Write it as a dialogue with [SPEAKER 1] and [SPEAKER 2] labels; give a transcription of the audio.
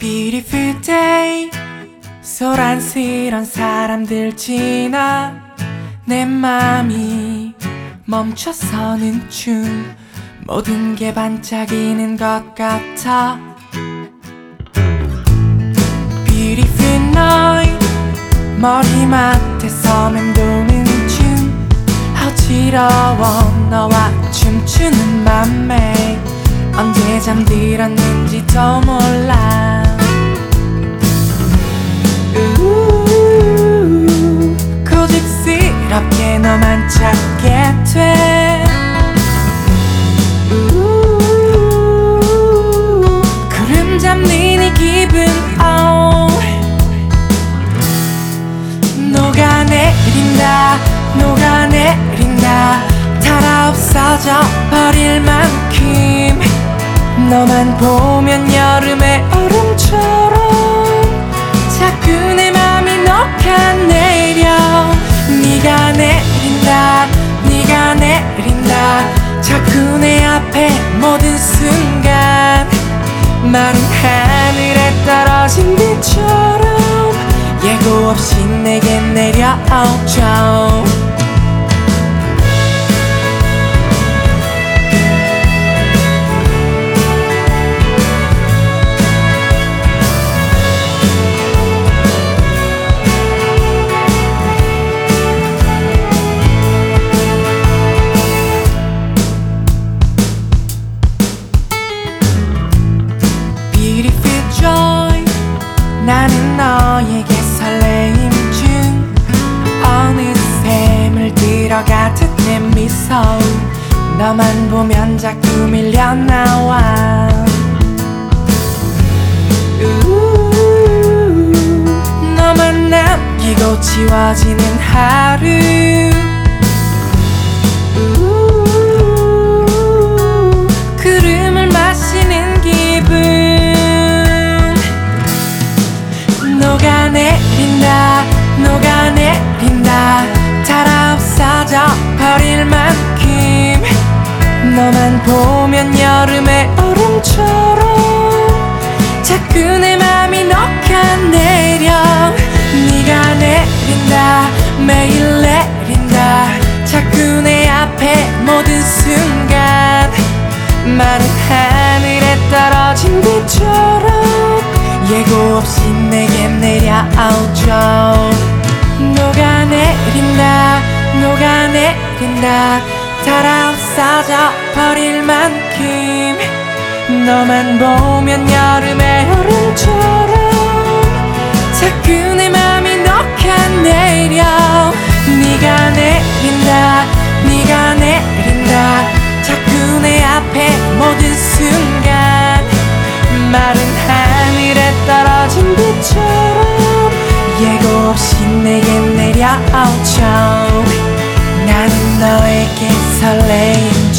[SPEAKER 1] Beautiful day 소란스런 사람들 지나 내 맘이 멈춰서는 중 모든 게 반짝이는 것 같아 Beautiful night 머리맡에서 맴도는 중 어지러워 너와 춤추는 맘에 언제 잠들었는지도 몰라 고집스럽게 너만 찾게 돼 구름 잡는 이 기분 녹아내린다 녹아내린다 달아 없어져 버릴 만큼 너만 보면 여름의 얼음처럼 자꾸 내 맘이 녹아내려 네가 내린다 네가 내린다 자꾸 내 앞에 모든 순간 마른 하늘에 떨어진 비처럼 예고 없이 내게 내려오죠 나는 너에게 설레임 중 어느새 물들어가듯 내 미소 너만 보면 자꾸 밀려나와 너만 남기고 지워지는 하루 구름을 마시는 기분 녹아내린다 녹아내린다 달아 없어져 버릴 만큼 너만 보면 여름의 얼음처럼 자꾸 내 맘이 녹아내려 네가 내린다 매일 내린다 자꾸 내 앞에 모든 순간 마른 하늘에 떨어진 비처럼 예고 없이 내게 내려오죠 녹아내린다 녹아내린다 달아 없어져 버릴 만큼 너만 보면 여름의 여름처럼 자꾸 내 맘이 녹아내려 네가 내린다 네가 내린다 자꾸 내 앞에 모든 순간 마른 하늘에 떨어진 비처럼 예고 없이 내게 내려오죠 나는 너에게 설레임